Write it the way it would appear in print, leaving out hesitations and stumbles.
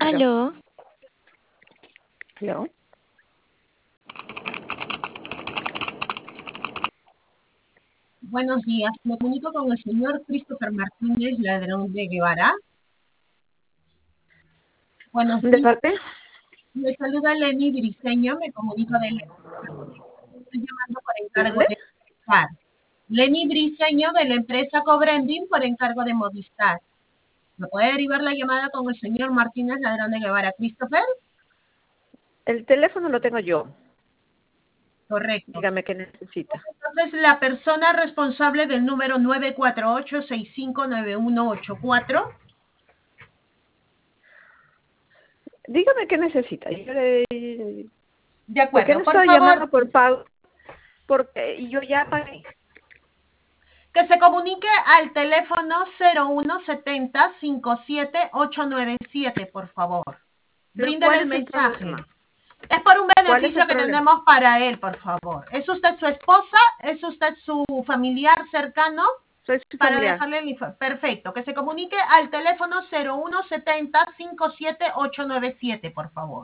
Aló. Aló. Aló. Buenos días, me comunico con el señor Christopher Martínez Ladrón de Guevara. Buenos ¿De días, parte? me saluda Lenny Briseño, me comunico estoy llamando por ¿De encargo dónde? de Movistar. Lenny Briseño de la empresa Cobrending por encargo de Movistar. ¿Me puede derivar la llamada con el señor Martínez Ladrón de Guevara, Christopher? El teléfono lo tengo yo. Correcto. Dígame qué necesita. Entonces, la persona responsable del número 948-659184. Dígame qué necesita. De ¿Por qué acuerdo, no por estaba favor, llamando por pago? Porque yo ya pagué. que se comunique al teléfono 0170 57 por favor. Pero Bríndele ¿cuál el es el mensaje. problema? Es por un ¿Cuál es el beneficio que problema? tenemos para él, por favor. ¿Es usted su esposa? ¿Es usted su familiar cercano? Soy su Para familiar. dejarle el perfecto. Que se comunique al teléfono 0170 57 por favor.